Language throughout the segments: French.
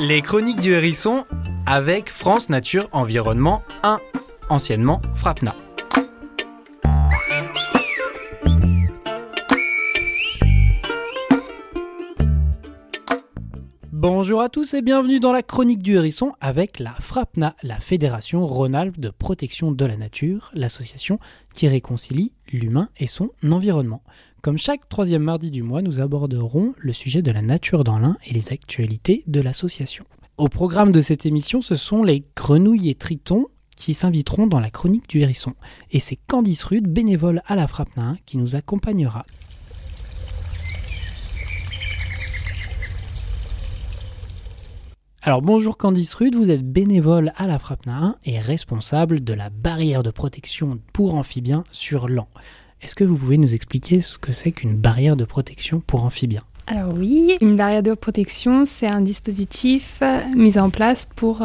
Les chroniques du hérisson avec France Nature Environnement 1, anciennement FRAPNA. Bonjour à tous et bienvenue dans la chronique du hérisson avec la FRAPNA, la Fédération Rhône-Alpes de protection de la nature, l'association qui réconcilie l'humain et son environnement. Comme chaque troisième mardi du mois, nous aborderons le sujet de la nature dans l'Ain et les actualités de l'association. Au programme de cette émission, ce sont les grenouilles et tritons qui s'inviteront dans la chronique du hérisson. Et c'est Candice Rude, bénévole à la FRAPNA, qui nous accompagnera. Alors bonjour Candice Rude, vous êtes bénévole à la FRAPNA 1 et responsable de la barrière de protection pour amphibiens sur l'Ain. Est-ce que vous pouvez nous expliquer ce que c'est qu'une barrière de protection pour amphibiens ? Alors oui, une barrière de protection, c'est un dispositif mis en place pour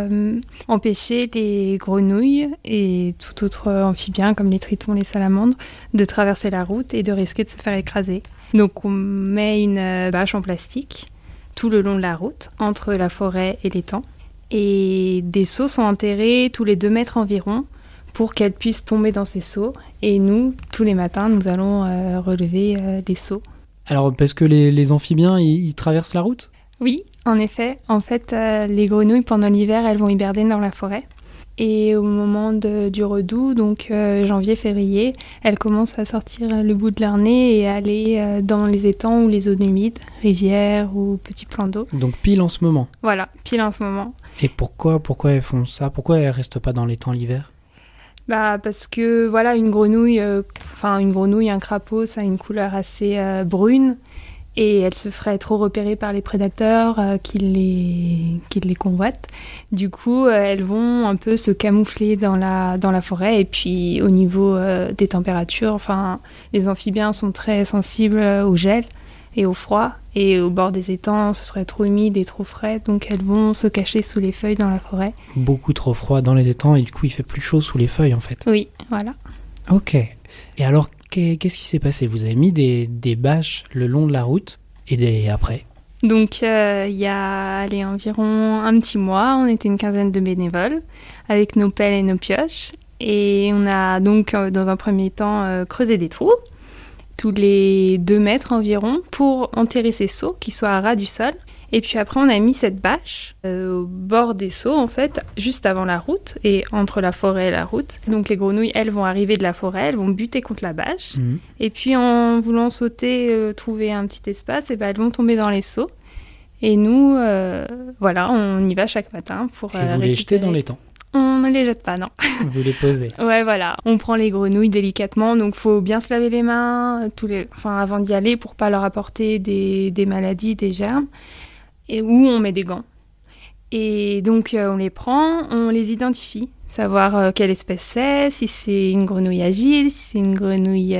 empêcher les grenouilles et tout autre amphibien comme les tritons, les salamandres, de traverser la route et de risquer de se faire écraser. Donc on met une bâche en plastique tout le long de la route, entre la forêt et l'étang. Et des seaux sont enterrés tous les 2 mètres environ pour qu'elles puissent tomber dans ces seaux. Et nous, tous les matins, nous allons relever les seaux. Alors, parce que les amphibiens, ils traversent la route ? Oui, en effet. En fait, les grenouilles, pendant l'hiver, elles vont hiberner dans la forêt. Et au moment du redout, donc janvier-février, elles commencent à sortir le bout de leur nez et à aller dans les étangs ou les zones humides, rivières ou petits plans d'eau. Donc pile en ce moment ? Voilà, pile en ce moment. Et pourquoi elles font ça ? Pourquoi elles ne restent pas dans l'étang l'hiver ? Parce que voilà, une grenouille, un crapaud, ça a une couleur assez brune. Et elles se feraient trop repérer par les prédateurs qui les convoitent. Du coup, elles vont un peu se camoufler dans la forêt. Et puis, au niveau des températures, les amphibiens sont très sensibles au gel et au froid. Et au bord des étangs, ce serait trop humide et trop frais. Donc, elles vont se cacher sous les feuilles dans la forêt. Beaucoup trop froid dans les étangs et du coup, il fait plus chaud sous les feuilles, en fait. Oui, voilà. Ok. Et alors, qu'est-ce qui s'est passé ? Vous avez mis des bâches le long de la route et après ? Donc, il y a environ un petit mois, on était une quinzaine de bénévoles avec nos pelles et nos pioches. Et on a donc, dans un premier temps, creusé des trous, tous les 2 mètres environ, pour enterrer ces seaux qui soient à ras du sol. Et puis après, on a mis cette bâche au bord des seaux, en fait, juste avant la route et entre la forêt et la route. Donc les grenouilles, elles vont arriver de la forêt, elles vont buter contre la bâche. Mmh. Et puis en voulant sauter, trouver un petit espace, elles vont tomber dans les seaux. Et nous, on y va chaque matin pour récupérer. Et vous les jetez dans l'étang ? On ne les jette pas, non. Vous les posez ? Ouais, voilà. On prend les grenouilles délicatement, donc il faut bien se laver les mains avant d'y aller pour ne pas leur apporter des maladies, des germes. Et où on met des gants. Et donc, on les prend, on les identifie, savoir quelle espèce c'est, si c'est une grenouille agile, si c'est une grenouille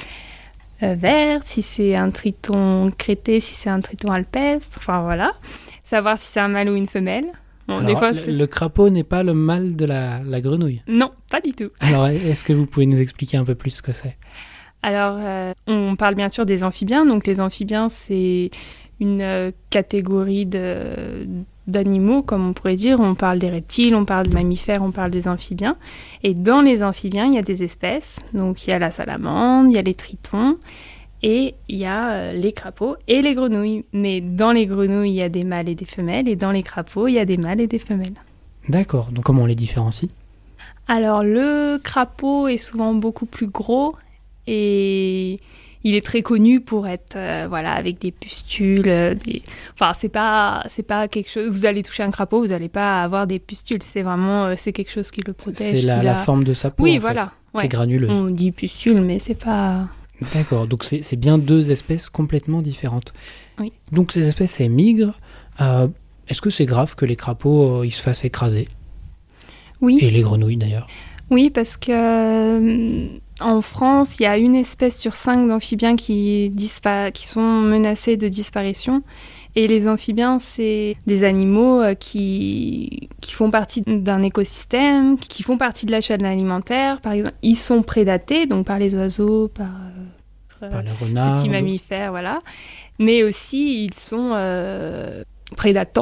verte, si c'est un triton crété, si c'est un triton alpestre, voilà. Savoir si c'est un mâle ou une femelle. Bon, alors, des fois, le crapaud n'est pas le mâle de la grenouille ? Non, pas du tout. Alors, est-ce que vous pouvez nous expliquer un peu plus ce que c'est ? Alors, on parle bien sûr des amphibiens. Donc, les amphibiens, c'est une catégorie d'animaux, comme on pourrait dire. On parle des reptiles, on parle des mammifères, on parle des amphibiens. Et dans les amphibiens, il y a des espèces. Donc, il y a la salamandre, il y a les tritons, et il y a les crapauds et les grenouilles. Mais dans les grenouilles, il y a des mâles et des femelles, et dans les crapauds, il y a des mâles et des femelles. D'accord. Donc, comment on les différencie ? Alors, le crapaud est souvent beaucoup plus gros, et il est très connu pour être avec des pustules. C'est pas quelque chose. Vous allez toucher un crapaud, vous n'allez pas avoir des pustules. C'est vraiment quelque chose qui le protège. C'est la forme de sa peau. Oui, voilà. Qui est granuleuse. On dit pustules, mais c'est pas. D'accord. Donc c'est bien 2 espèces complètement différentes. Oui. Donc ces espèces elles migrent. Est-ce que c'est grave que les crapauds ils se fassent écraser ? Oui. Et les grenouilles d'ailleurs. Oui, parce que en France, il y a 1 espèce sur 5 d'amphibiens qui sont menacés de disparition. Et les amphibiens, c'est des animaux qui font partie d'un écosystème, qui font partie de la chaîne alimentaire. Par exemple, ils sont prédatés, donc par les oiseaux, par les renards, petits mammifères, voilà. Mais aussi, ils sont prédatants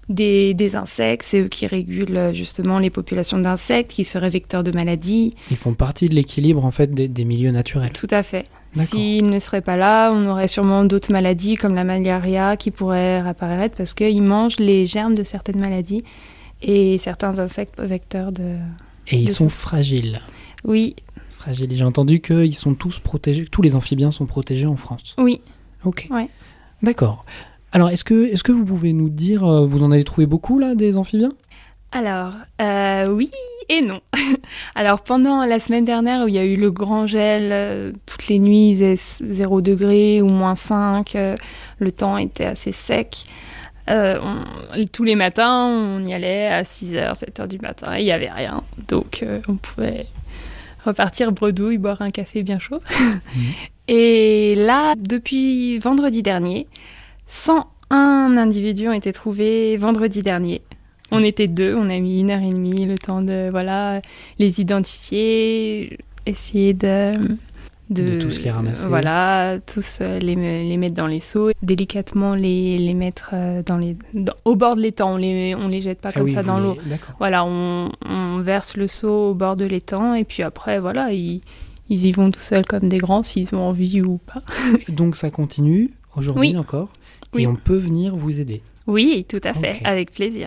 des insectes. C'est eux qui régulent justement les populations d'insectes, qui seraient vecteurs de maladies. Ils font partie de l'équilibre en fait des milieux naturels. Tout à fait. D'accord. S'ils ne seraient pas là, on aurait sûrement d'autres maladies comme la malaria qui pourraient apparaître parce qu'ils mangent les germes de certaines maladies et certains insectes vecteurs de... Et ils sont fragiles. Oui. Fragiles. J'ai entendu qu'ils sont tous protégés, tous les amphibiens sont protégés en France. Oui. Ok. Ouais. D'accord. Alors, est-ce que vous pouvez nous dire, vous en avez trouvé beaucoup là, des amphibiens ? Alors, oui et non. Alors, pendant la semaine dernière où il y a eu le grand gel, toutes les nuits il faisait 0 degré ou -5, le temps était assez sec. Tous les matins, on y allait à 6h, 7h du matin, et il n'y avait rien. Donc, on pouvait repartir bredouille, boire un café bien chaud. Et là, depuis vendredi dernier, 101 individus ont été trouvés vendredi dernier. On était 2, on a mis 1h30 le temps de les identifier, essayer de tous les ramasser. Voilà, tous les mettre dans les seaux, délicatement les mettre au bord de l'étang. On les jette pas comme ça dans l'eau. D'accord. Voilà, on verse le seau au bord de l'étang et puis après, voilà, ils y vont tout seuls comme des grands s'ils ont envie ou pas. Donc ça continue aujourd'hui encore et Oui. on peut venir vous aider. Oui, tout à fait, Ok. avec plaisir.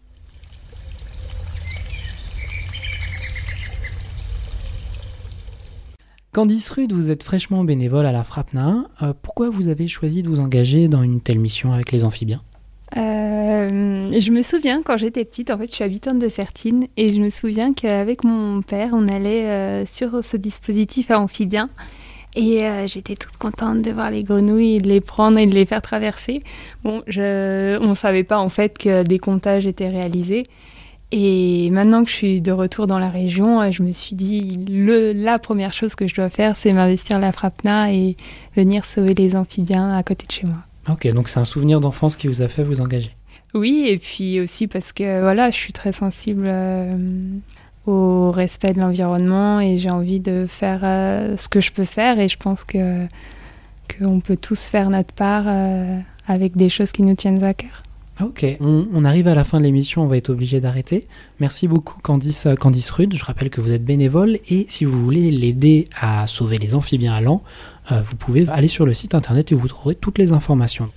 Candice Rude, vous êtes fraîchement bénévole à la FRAPNA. Pourquoi vous avez choisi de vous engager dans une telle mission avec les amphibiens ? Je me souviens quand j'étais petite, en fait je suis habitante de Sertine et je me souviens qu'avec mon père on allait sur ce dispositif à amphibiens et j'étais toute contente de voir les grenouilles et de les prendre et de les faire traverser. Bon, on savait pas en fait que des comptages étaient réalisés et maintenant que je suis de retour dans la région, je me suis dit la première chose que je dois faire c'est m'investir à la FRAPNA et venir sauver les amphibiens à côté de chez moi. Ok, donc c'est un souvenir d'enfance qui vous a fait vous engager. Oui, et puis aussi parce que voilà, je suis très sensible au respect de l'environnement et j'ai envie de faire ce que je peux faire et je pense qu'on peut tous faire notre part avec des choses qui nous tiennent à cœur. Ok, on arrive à la fin de l'émission, on va être obligé d'arrêter. Merci beaucoup Candice Rude, je rappelle que vous êtes bénévole et si vous voulez l'aider à sauver les amphibiens à Laon, vous pouvez aller sur le site internet et vous trouverez toutes les informations.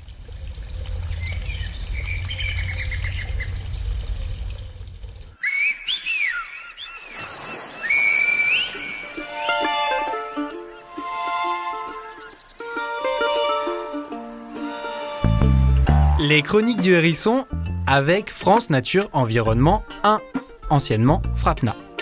Les chroniques du hérisson avec France Nature Environnement 1, anciennement FRAPNA.